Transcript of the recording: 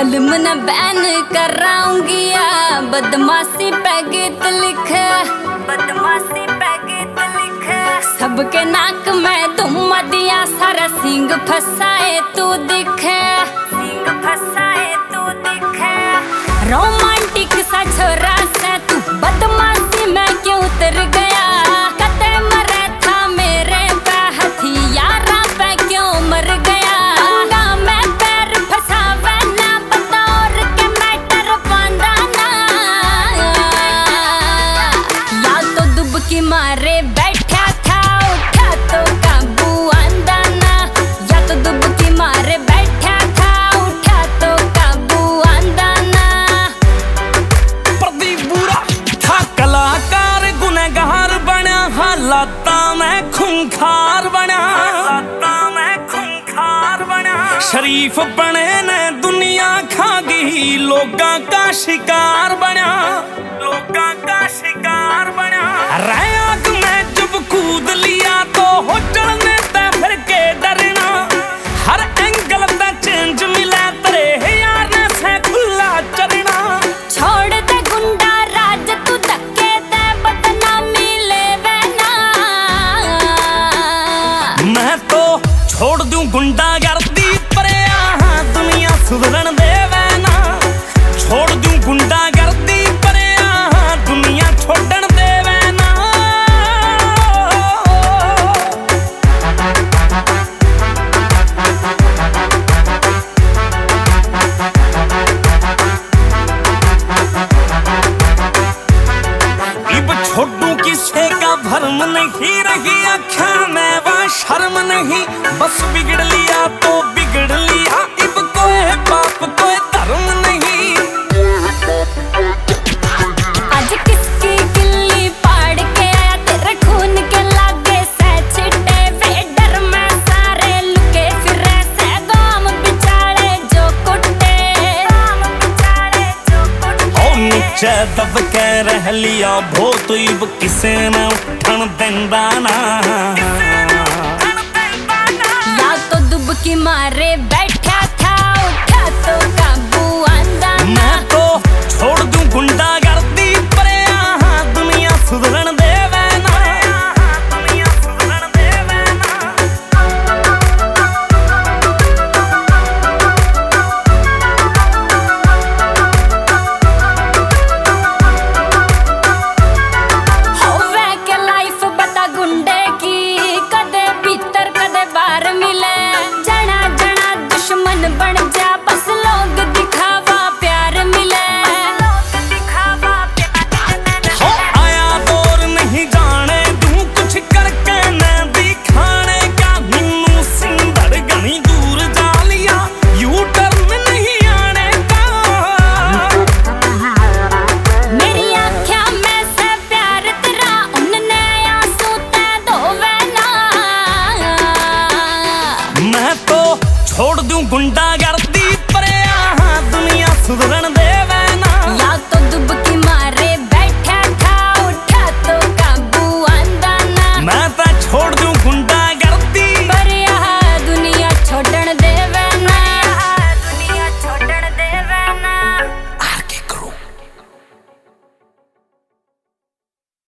कलम न बैन कराऊंगी या बदमाशी पे गीत लिख, बदमाशी पे गीत लिख। सबके नाक में धुम्मा दिया सारा सिंग फसाए तू दिखे, सिंग फसाए तू दिखे। रोमांटिक सा छोरा से तू बदमाशी में क्यों उतर गया, कते मरे था मेरे पे हथियारा पे क्यों मर गया। मैं पैर फसावे ना बतौर के मैटर बांधा ना, या तो दुबकी मारे बैठा था उठा तो काबू आंदा ना, या तो दुबकी मारे बैठा था उठा तो काबू आंदा ना। प्रदीप बुरा था कलाकार गुनहगार बना, हालाता में खूंखार बना, हालाता में खूंखार बना। शरीफ बने ने दुनिया खा गई, लोगां का शिकार बना, लोगां का शिकार बना। आग में जब कूद लिया तो हो चढ़ने ते फिर के डरना, हर एंगल पे चेंज मिला तेरे यार ने से खुला चरना। छोड़ दे गुंडा राज तू धक्के दे बदनामी लेवे ना, मैं तो छोड़ दूं गुंडागर्दी पर यहाँ दुनिया सुधरन देवे ना, छोड़ दूं गुंडागर्दी पर यहाँ दुनिया छोड़न देवे ना। इब छोड़ू किसे का भरम नहीं रही आँखा में वह शर्म नहीं, बस बिगड़ लिया तो बिगड़ लिया, इब कोई बाप कोई धर्म नहीं। आज किसकी गिल्ली पाड़ के आया तेरे खून के लागे से छिटे वे डर में सारे लुके फिरे से गाम बिचारे जो कुटे, गाम बिचारे जो कुटे। ओ नीचे दब के रह लिया भूत, इब किसे न उठन देंदा ना, या तो दुबकी मारे बैठा था उठा तो काबू आंदा ना। मैं तो छोड़ दूं गुंडा